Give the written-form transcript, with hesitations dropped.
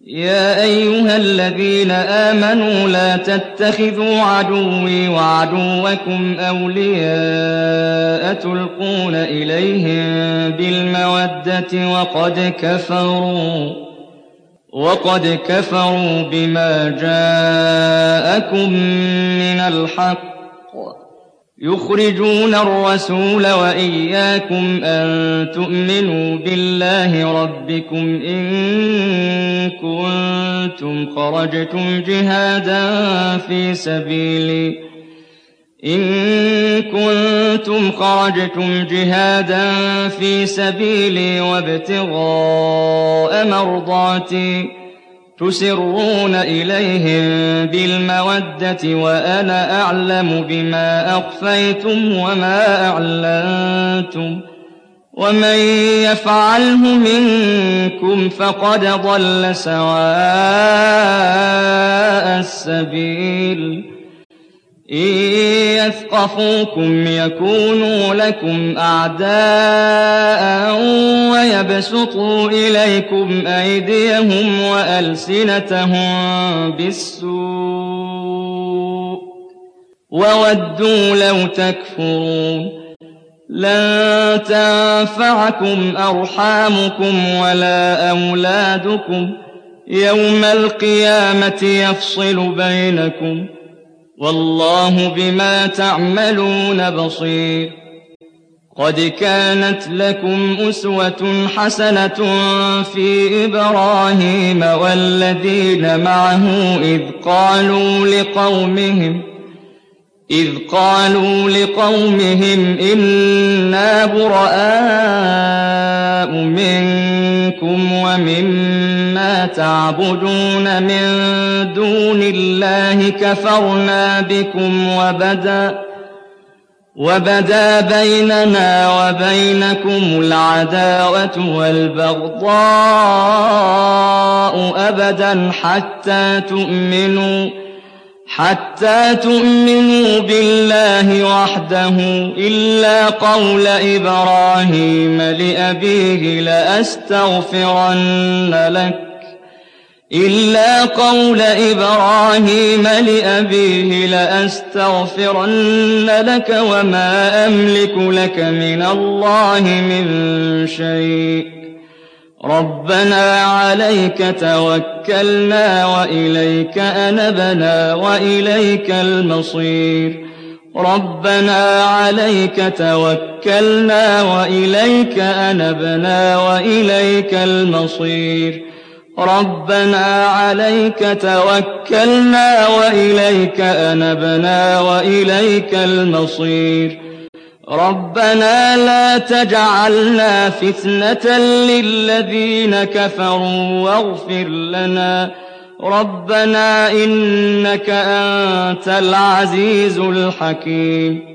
يا أيها الذين آمنوا لا تتخذوا عدوي وعدوكم أولياء تلقون إليهم بالمودة وقد كفروا بما جاءكم من الحق يخرجون الرسول وإياكم أن تؤمنوا بالله ربكم إن كنتم خرجتم جهادا في سبيلي وابتغاء مرضاتي تسرون إليهم بالمودة وأنا أعلم بما أخفيتم وما أعلنتم ومن يفعله منكم فقد ضل سواء السبيل إن يثقفوكم يكونوا لكم أعداء ويبسطوا إليكم أيديهم وألسنتهم بالسوء وودوا لو تكفرون لن تنفعكم أرحامكم ولا أولادكم يوم القيامة يفصل بينكم والله بما تعملون بصير قد كانت لكم أسوة حسنة في إبراهيم والذين معه إذ قالوا لقومهم إنا براء منكم ومما تعبدون من دون الله كفرنا بكم وبدا بيننا وبينكم العداوة والبغضاء أبدا حتى تؤمنوا بالله وحده إلا قول إبراهيم لأبيه لأستغفرن لك وما أملك لك من الله من شيء ربنا عليك توكلنا وإليك أنبنا وإليك المصير ربنا عليك توكلنا وإليك أنبنا وإليك المصير ربنا عليك توكلنا وإليك أنبنا وإليك المصير ربنا لا تجعلنا فتنة للذين كفروا واغفر لنا ربنا إنك أنت العزيز الحكيم